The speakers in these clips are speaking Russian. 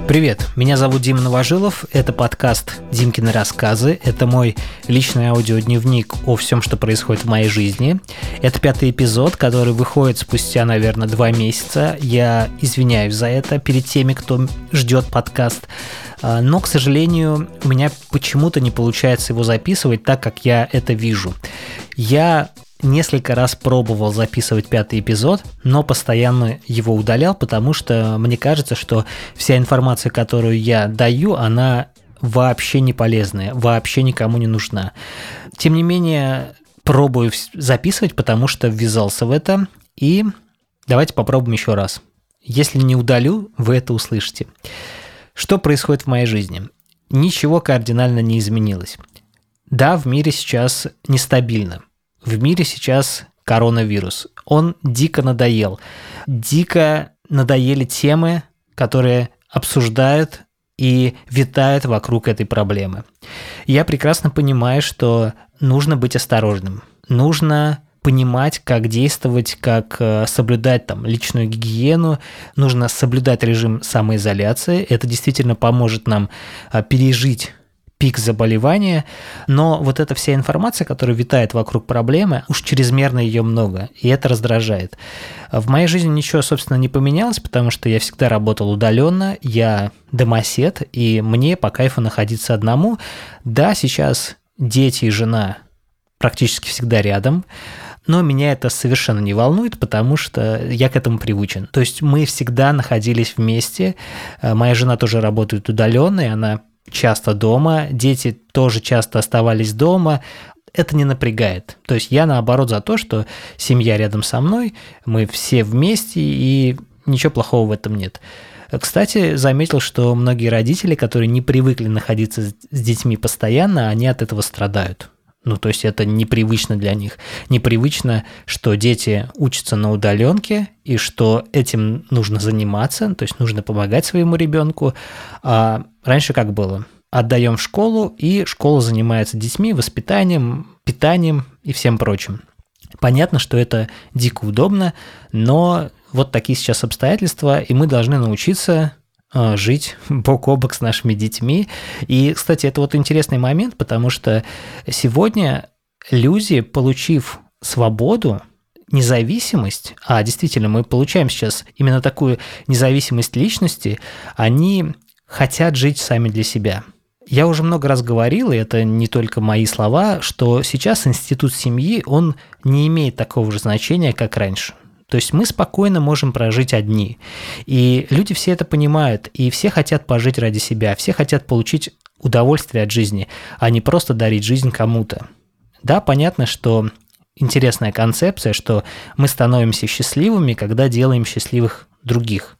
Привет, меня зовут Дима Новожилов, это подкаст «Димкины рассказы», это мой личный аудиодневник о всем, что происходит в моей жизни. Это 5-й эпизод, который выходит спустя, наверное, 2 месяца. Я извиняюсь за это перед теми, кто ждет подкаст, но, к сожалению, у меня почему-то не получается его записывать так, как я это вижу. Я несколько раз пробовал записывать 5-й эпизод, но постоянно его удалял, потому что мне кажется, что вся информация, которую я даю, она вообще не полезная, вообще никому не нужна. Тем не менее, пробую записывать, потому что ввязался в это, и давайте попробуем еще раз. Если не удалю, вы это услышите. Что происходит в моей жизни? Ничего кардинально не изменилось. Да, в мире сейчас нестабильно. В мире сейчас коронавирус. Он дико надоел. Дико надоели темы, которые обсуждают и витают вокруг этой проблемы. Я прекрасно понимаю, что нужно быть осторожным. Нужно понимать, как действовать, как соблюдать личную гигиену. Нужно соблюдать режим самоизоляции. Это действительно поможет нам пережить пик заболевания, но вот эта вся информация, которая витает вокруг проблемы, уж чрезмерно ее много, и это раздражает. В моей жизни ничего, собственно, не поменялось, потому что я всегда работал удаленно, я домосед, и мне по кайфу находиться одному. Да, сейчас дети и жена практически всегда рядом, но меня это совершенно не волнует, потому что я к этому привычен. То есть мы всегда находились вместе, моя жена тоже работает удаленно, и она часто дома, дети тоже часто оставались дома, это не напрягает. То есть я, наоборот, за то, что семья рядом со мной, мы все вместе, и ничего плохого в этом нет. Кстати, заметил, что многие родители, которые не привыкли находиться с детьми постоянно, они от этого страдают. То есть это непривычно для них. Непривычно, что дети учатся на удаленке, и что этим нужно заниматься, то есть нужно помогать своему ребенку. А раньше как было? Отдаем в школу, и школа занимается детьми, воспитанием, питанием и всем прочим. Понятно, что это дико удобно, но вот такие сейчас обстоятельства, и мы должны научиться жить бок о бок с нашими детьми. И, кстати, это вот интересный момент, потому что сегодня люди, получив свободу, независимость, а действительно мы получаем сейчас именно такую независимость личности, они хотят жить сами для себя. Я уже много раз говорил, и это не только мои слова, что сейчас институт семьи, он не имеет такого же значения, как раньше. То есть мы спокойно можем прожить одни. И люди все это понимают, и все хотят пожить ради себя, все хотят получить удовольствие от жизни, а не просто дарить жизнь кому-то. Да, понятно, что интересная концепция, что мы становимся счастливыми, когда делаем счастливых других.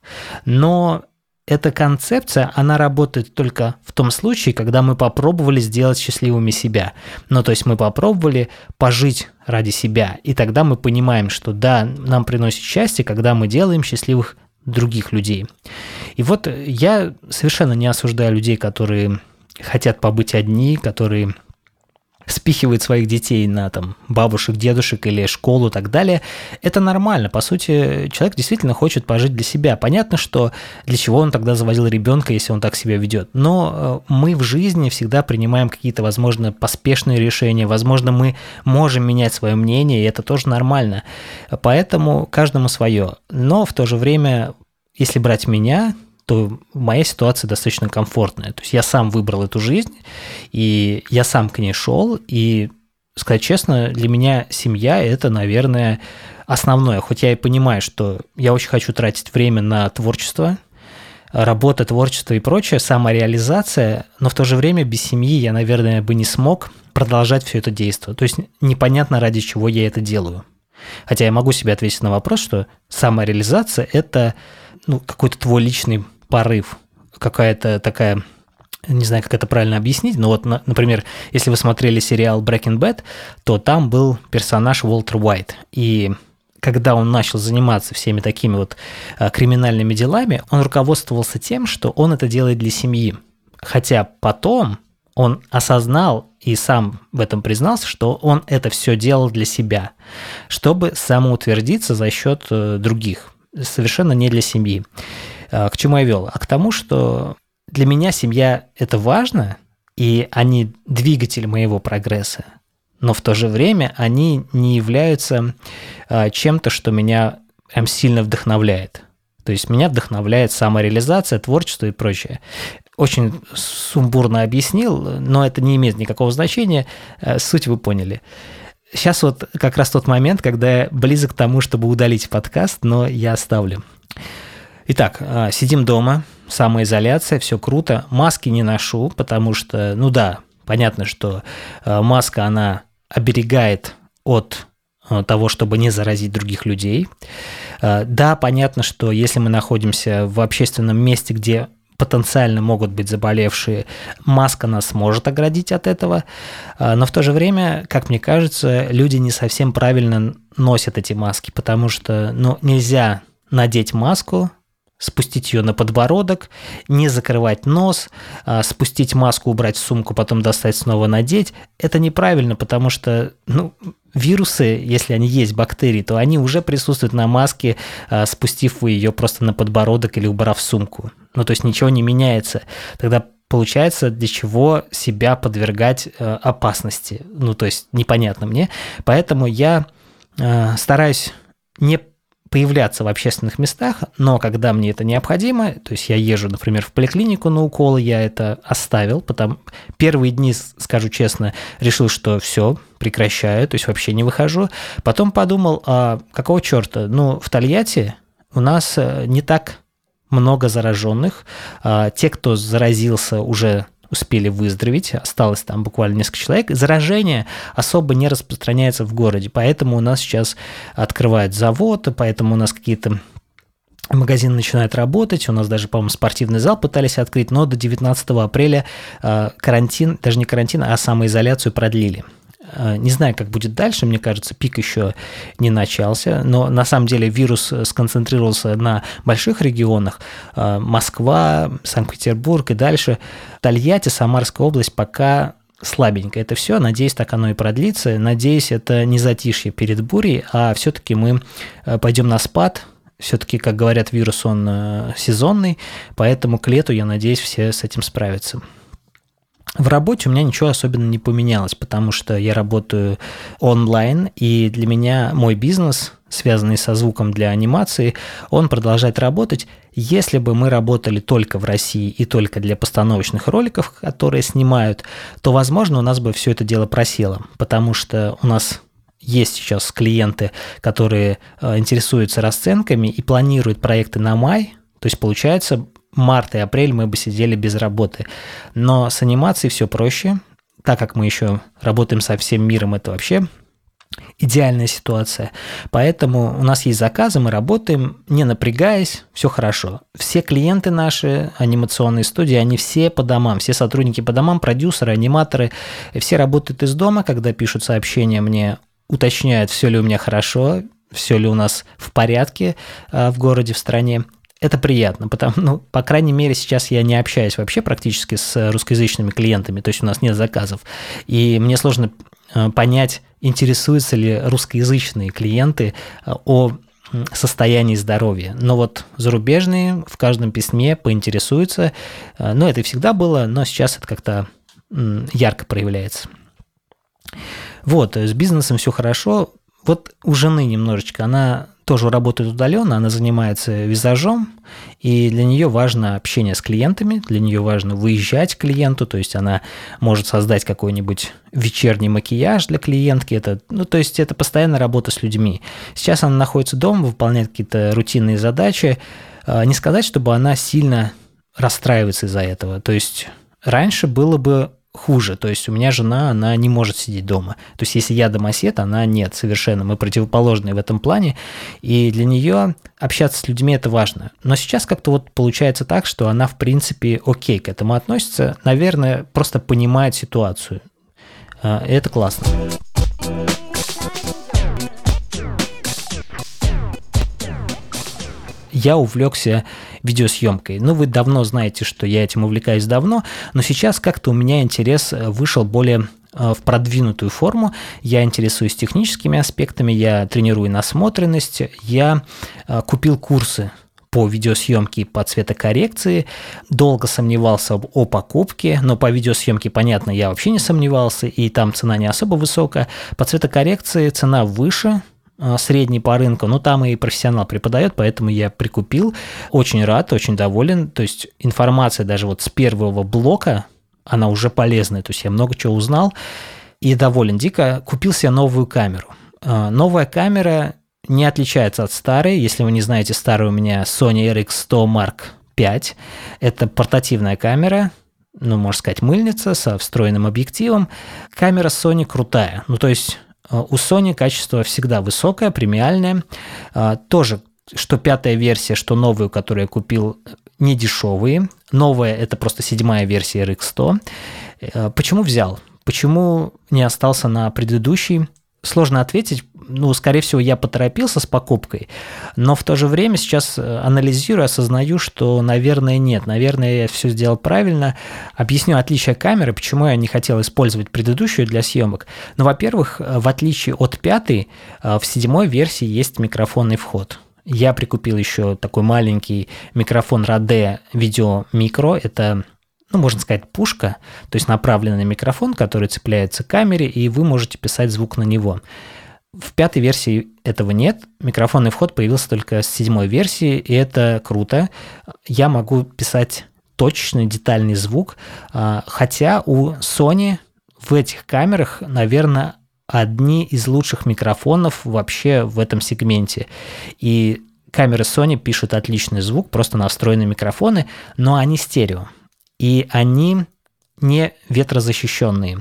Но эта концепция, она работает только в том случае, когда мы попробовали сделать счастливыми себя. То есть мы попробовали пожить ради себя, и тогда мы понимаем, что да, нам приносит счастье, когда мы делаем счастливых других людей. И вот я совершенно не осуждаю людей, которые хотят побыть одни, которые спихивают своих детей на бабушек, дедушек или школу и так далее. Это нормально. По сути, человек действительно хочет пожить для себя. Понятно, что для чего он тогда заводил ребенка, если он так себя ведет. Но мы в жизни всегда принимаем какие-то, возможно, поспешные решения. Возможно, мы можем менять свое мнение, и это тоже нормально. Поэтому каждому свое. Но в то же время, если брать меня, то моя ситуация достаточно комфортная. То есть я сам выбрал эту жизнь, и я сам к ней шел, и, сказать честно, для меня семья – это, наверное, основное. Хоть я и понимаю, что я очень хочу тратить время на творчество, работа, творчество и прочее, самореализация, но в то же время без семьи я, наверное, бы не смог продолжать все это действие. То есть непонятно, ради чего я это делаю. Хотя я могу себе ответить на вопрос, что самореализация – это какой-то твой личный порыв, какая-то такая, не знаю, как это правильно объяснить, но вот, например, если вы смотрели сериал Breaking Bad, то там был персонаж Уолтер Уайт, и когда он начал заниматься всеми такими вот криминальными делами, он руководствовался тем, что он это делает для семьи, хотя потом он осознал и сам в этом признался, что он это все делал для себя, чтобы самоутвердиться за счет других, совершенно не для семьи. К чему я вел? А к тому, что для меня семья – это важно, и они двигатель моего прогресса, но в то же время они не являются чем-то, что меня прям сильно вдохновляет. То есть меня вдохновляет самореализация, творчество и прочее. Очень сумбурно объяснил, но это не имеет никакого значения. Суть вы поняли. Сейчас вот как раз тот момент, когда я близок к тому, чтобы удалить подкаст, но я оставлю. Итак, сидим дома, самоизоляция, все круто. Маски не ношу, потому что, ну да, понятно, что маска, она оберегает от того, чтобы не заразить других людей. Да, понятно, что если мы находимся в общественном месте, где потенциально могут быть заболевшие, маска нас может оградить от этого, но в то же время, как мне кажется, люди не совсем правильно носят эти маски, потому что нельзя надеть маску, спустить ее на подбородок, не закрывать нос, спустить маску, убрать в сумку, потом достать, снова надеть. Это неправильно, потому что вирусы, если они есть, бактерии, то они уже присутствуют на маске, спустив вы ее просто на подбородок или убрав в сумку. То есть ничего не меняется. Тогда получается, для чего себя подвергать опасности. То есть непонятно мне. Поэтому я стараюсь не появляться в общественных местах, но когда мне это необходимо, то есть я езжу, например, в поликлинику на уколы, я это оставил, потому первые дни, скажу честно, решил, что все, прекращаю, то есть вообще не выхожу. Потом подумал, какого черта, в Тольятти у нас не так много зараженных, те, кто заразился, уже успели выздороветь, осталось там буквально несколько человек. Заражение особо не распространяется в городе, поэтому у нас сейчас открывают завод, поэтому у нас какие-то магазины начинают работать, у нас даже, по-моему, спортивный зал пытались открыть, но до 19 апреля карантин, даже не карантин, а самоизоляцию продлили. Не знаю, как будет дальше, мне кажется, пик еще не начался, но на самом деле вирус сконцентрировался на больших регионах, Москва, Санкт-Петербург и дальше. Тольятти, Самарская область пока слабенько. Это все, надеюсь, так оно и продлится, надеюсь, это не затишье перед бурей, а все-таки мы пойдем на спад. Все-таки, как говорят, вирус, он сезонный, поэтому к лету, я надеюсь, все с этим справятся. В работе у меня ничего особенно не поменялось, потому что я работаю онлайн, и для меня мой бизнес, связанный со звуком для анимации, он продолжает работать. Если бы мы работали только в России и только для постановочных роликов, которые снимают, то, возможно, у нас бы все это дело просело, потому что у нас есть сейчас клиенты, которые интересуются расценками и планируют проекты на май, то есть, получается, март и апрель мы бы сидели без работы. Но с анимацией все проще, так как мы еще работаем со всем миром, это вообще идеальная ситуация. Поэтому у нас есть заказы, мы работаем, не напрягаясь, все хорошо. Все клиенты наши, анимационные студии, они все по домам, все сотрудники по домам, продюсеры, аниматоры, все работают из дома, когда пишут сообщения мне, уточняют, все ли у меня хорошо, все ли у нас в порядке в городе, в стране. Это приятно, потому, по крайней мере, сейчас я не общаюсь вообще практически с русскоязычными клиентами, то есть у нас нет заказов, и мне сложно понять, интересуются ли русскоязычные клиенты о состоянии здоровья. Но вот зарубежные в каждом письме поинтересуются, но это и всегда было, но сейчас это как-то ярко проявляется. Вот, с бизнесом все хорошо. Вот у жены немножечко, она тоже работает удаленно, она занимается визажом, и для нее важно общение с клиентами, для нее важно выезжать к клиенту, то есть она может создать какой-нибудь вечерний макияж для клиентки, это, то есть это постоянная работа с людьми. Сейчас она находится дома, выполняет какие-то рутинные задачи, не сказать, чтобы она сильно расстраивается из-за этого, то есть раньше было бы хуже, то есть у меня жена, она не может сидеть дома. То есть если я домосед, она нет, совершенно. Мы противоположные в этом плане, и для нее общаться с людьми – это важно. Но сейчас как-то вот получается так, что она, в принципе, окей к этому относится, наверное, просто понимает ситуацию. И это классно. Я увлекся видеосъемкой. Вы давно знаете, что я этим увлекаюсь давно, но сейчас как-то у меня интерес вышел более в продвинутую форму. Я интересуюсь техническими аспектами, я тренирую насмотренность, я купил курсы по видеосъемке и по цветокоррекции. Долго сомневался о покупке, но по видеосъемке, понятно, я вообще не сомневался, и там цена не особо высокая. По цветокоррекции цена выше средней по рынку, но там и профессионал преподает, поэтому я прикупил. Очень рад, очень доволен. То есть информация даже вот с первого блока, она уже полезная, то есть я много чего узнал и доволен дико. Купил себе новую камеру. Новая камера не отличается от старой. Если вы не знаете, старая у меня Sony RX100 Mark V. Это портативная камера, можно сказать, мыльница со встроенным объективом. Камера Sony крутая. То есть у Sony качество всегда высокое, премиальное. Тоже, что 5-я версия, что новую, которую я купил, не дешевые. Новая – это просто 7-я версия RX100. Почему взял? Почему не остался на предыдущей? Сложно ответить. Скорее всего, я поторопился с покупкой, но в то же время сейчас анализирую, осознаю, что, наверное, нет. Наверное, я все сделал правильно. Объясню отличие камеры, почему я не хотел использовать предыдущую для съемок. Во-первых, в отличие от 5-й, в 7-й версии есть микрофонный вход. Я прикупил еще такой маленький микрофон Rode Video Micro. Это, можно сказать, пушка, то есть направленный микрофон, который цепляется к камере, и вы можете писать звук на него. В 5-й версии этого нет. Микрофонный вход появился только с 7-й версии, и это круто. Я могу писать точечный, детальный звук, хотя у Sony в этих камерах, наверное, одни из лучших микрофонов вообще в этом сегменте. И камеры Sony пишут отличный звук, просто на встроенные микрофоны, но они стерео. И они не ветрозащищенные.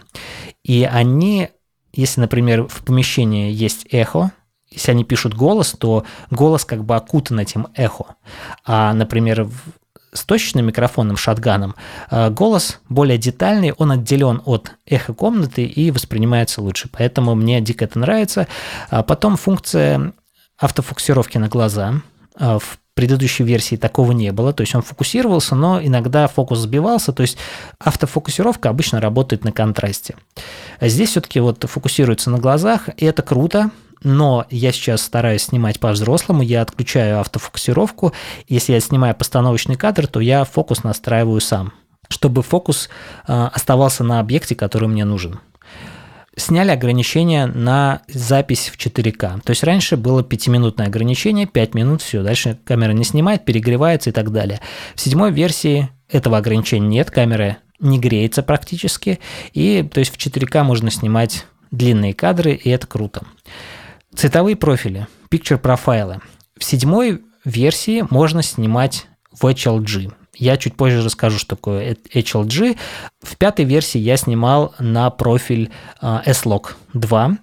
И они... Если, например, в помещении есть эхо, если они пишут голос, то голос как бы окутан этим эхо. А, например, с точечным микрофоном, шотганом, голос более детальный, он отделен от эхо комнаты и воспринимается лучше. Поэтому мне дико это нравится. Потом функция автофокусировки на глаза. В предыдущей версии такого не было, то есть он фокусировался, но иногда фокус сбивался, то есть автофокусировка обычно работает на контрасте. Здесь все-таки фокусируется на глазах, и это круто, но я сейчас стараюсь снимать по-взрослому, я отключаю автофокусировку, если я снимаю постановочный кадр, то я фокус настраиваю сам, чтобы фокус оставался на объекте, который мне нужен. Сняли ограничение на запись в 4К. То есть раньше было 5-минутное ограничение, 5 минут, все, дальше камера не снимает, перегревается и так далее. В 7-й версии этого ограничения нет, камера не греется практически, и то есть в 4К можно снимать длинные кадры, и это круто. Цветовые профили, picture профайлы. В 7-й версии можно снимать в HLG. Я чуть позже расскажу, что такое HLG. В 5-й версии я снимал на профиль S-Log 2.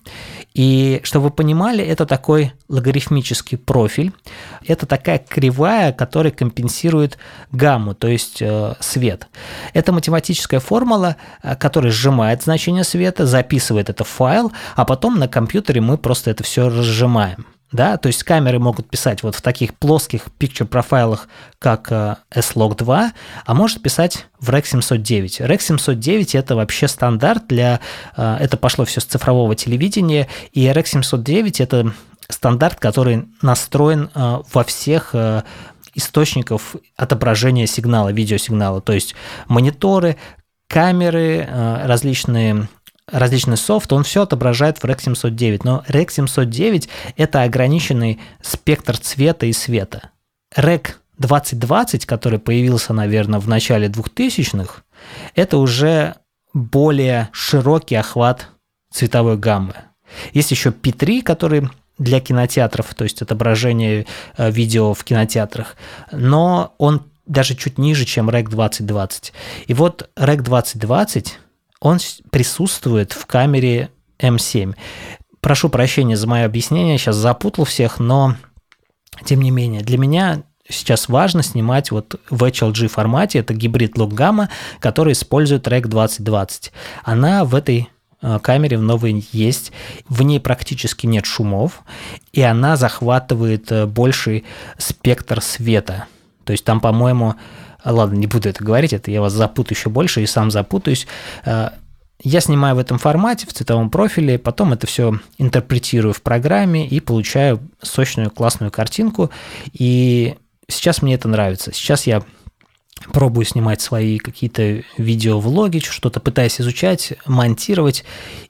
И, чтобы вы понимали, это такой логарифмический профиль. Это такая кривая, которая компенсирует гамму, то есть свет. Это математическая формула, которая сжимает значение света, записывает это в файл, а потом на компьютере мы просто это все разжимаем. Да, то есть камеры могут писать в таких плоских picture профайлах, как S-Log 2, а может писать в Rec 709. Rec 709 – это вообще стандарт это пошло все с цифрового телевидения, и Rec 709 – это стандарт, который настроен во всех источников отображения сигнала, видеосигнала, то есть мониторы, камеры, различный софт, он все отображает в Rec 709, но Rec 709 – это ограниченный спектр цвета и света. Rec 2020, который появился, наверное, в начале 2000-х, это уже более широкий охват цветовой гаммы. Есть еще P3, который для кинотеатров, то есть отображение видео в кинотеатрах, но он даже чуть ниже, чем Rec 2020. И вот Rec 2020 он присутствует в камере M7. Прошу прощения за мое объяснение, сейчас запутал всех, но тем не менее, для меня сейчас важно снимать в HLG формате, это гибрид лог-гамма, который использует Rec 2020. Она в этой камере в новой есть, в ней практически нет шумов, и она захватывает больший спектр света. То есть там, по-моему, ладно, не буду это говорить, это я вас запутаю еще больше и сам запутаюсь. Я снимаю в этом формате, в цветовом профиле, потом это все интерпретирую в программе и получаю сочную классную картинку. И сейчас мне это нравится. Сейчас я пробую снимать свои какие-то видеовлоги, что-то пытаюсь изучать, монтировать,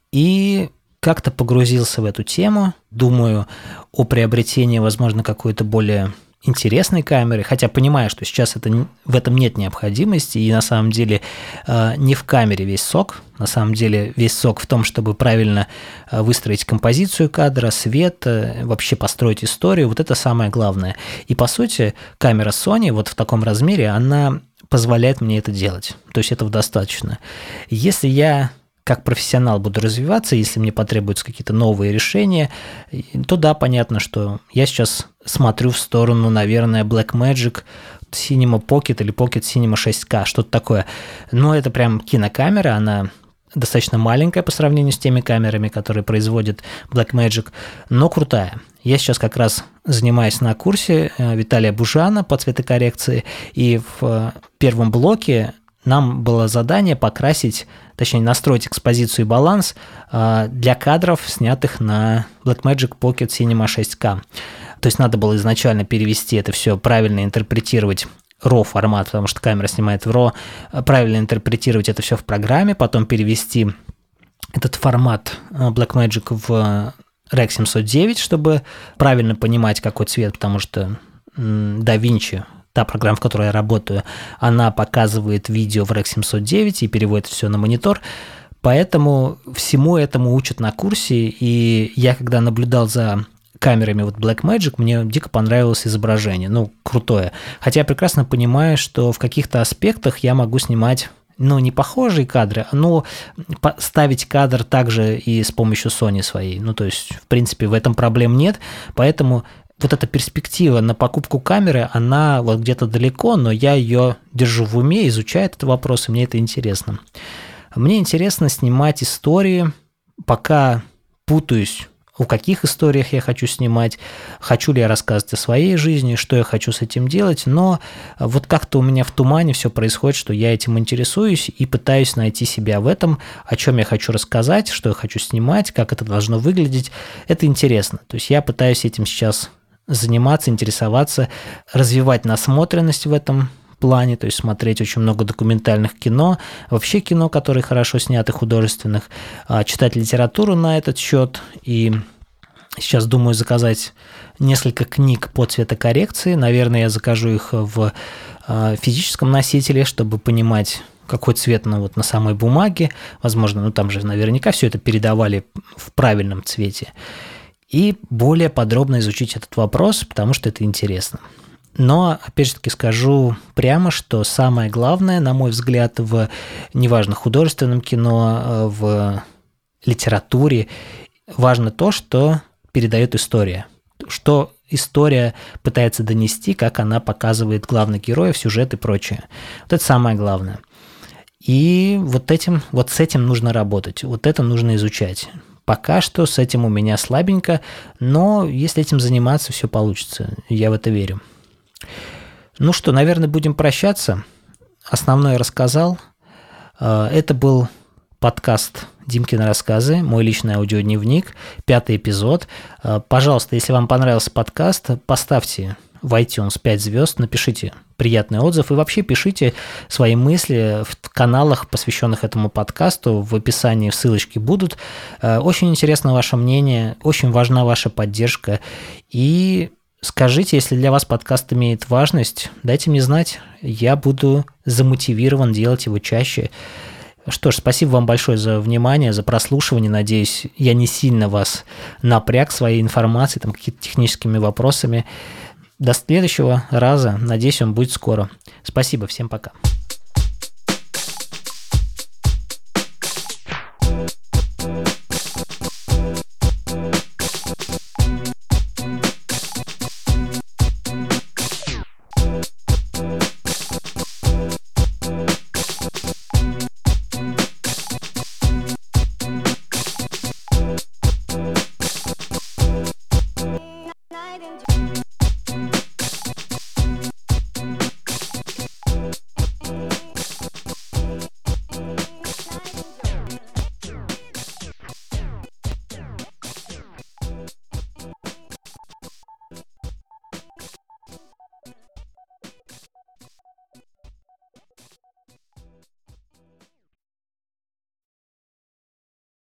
и как-то погрузился в эту тему. Думаю о приобретении, возможно, какой-то более интересной камеры, хотя понимаю, что сейчас в этом нет необходимости, и на самом деле не в камере весь сок, на самом деле весь сок в том, чтобы правильно выстроить композицию кадра, свет, вообще построить историю, вот это самое главное. И по сути камера Sony вот в таком размере, она позволяет мне это делать, то есть этого достаточно. Если я как профессионал буду развиваться, если мне потребуются какие-то новые решения, то да, понятно, что я сейчас смотрю в сторону, наверное, Blackmagic Cinema Pocket или Pocket Cinema 6K, что-то такое. Но это прям кинокамера, она достаточно маленькая по сравнению с теми камерами, которые производит Blackmagic, но крутая. Я сейчас как раз занимаюсь на курсе Виталия Бужана по цветокоррекции, и в первом блоке нам было задание покрасить, точнее настроить экспозицию и баланс для кадров, снятых на Blackmagic Pocket Cinema 6K. То есть надо было изначально перевести это все, правильно интерпретировать RAW формат, потому что камера снимает в RAW, правильно интерпретировать это все в программе, потом перевести этот формат Blackmagic в Rec 709, чтобы правильно понимать, какой цвет, потому что DaVinci, та программа, в которой я работаю, она показывает видео в Rec 709 и переводит все на монитор. Поэтому всему этому учат на курсе, и я, когда наблюдал за камерами вот Blackmagic, мне дико понравилось изображение, крутое. Хотя я прекрасно понимаю, что в каких-то аспектах я могу снимать, не похожие кадры, но ставить кадр также и с помощью Sony своей. То есть, в принципе, в этом проблем нет, поэтому вот эта перспектива на покупку камеры, она вот где-то далеко, но я ее держу в уме, изучаю этот вопрос, и мне это интересно. Мне интересно снимать истории, пока путаюсь, в каких историях я хочу снимать, хочу ли я рассказывать о своей жизни, что я хочу с этим делать, но вот как-то у меня в тумане все происходит, что я этим интересуюсь и пытаюсь найти себя в этом, о чем я хочу рассказать, что я хочу снимать, как это должно выглядеть. Это интересно. То есть я пытаюсь этим сейчас заниматься, интересоваться, развивать насмотренность в этом плане, то есть смотреть очень много документальных кино, вообще кино, которые хорошо сняты, художественных, читать литературу на этот счет, и сейчас думаю заказать несколько книг по цветокоррекции, наверное, я закажу их в физическом носителе, чтобы понимать, какой цвет на самой бумаге, возможно, там же наверняка все это передавали в правильном цвете, и более подробно изучить этот вопрос, потому что это интересно. Но, опять же таки, скажу прямо, что самое главное, на мой взгляд, в, неважно, художественном кино, в литературе, важно то, что передает история. Что история пытается донести, как она показывает главных героев, сюжет и прочее. Вот это самое главное. И вот с этим нужно работать, вот это нужно изучать. Пока что с этим у меня слабенько, но если этим заниматься, все получится. Я в это верю. Ну что, наверное, будем прощаться. Основное рассказал. Это был подкаст «Димкины рассказы», мой личный аудиодневник, 5-й эпизод. Пожалуйста, если вам понравился подкаст, поставьте в iTunes 5 звезд, напишите приятный отзыв и вообще пишите свои мысли в каналах, посвященных этому подкасту. В описании ссылочки будут. Очень интересно ваше мнение, очень важна ваша поддержка. И скажите, если для вас подкаст имеет важность, дайте мне знать, я буду замотивирован делать его чаще. Что ж, спасибо вам большое за внимание, за прослушивание. Надеюсь, я не сильно вас напряг своей информацией, какими-то техническими вопросами. До следующего раза. Надеюсь, он будет скоро. Спасибо, всем пока.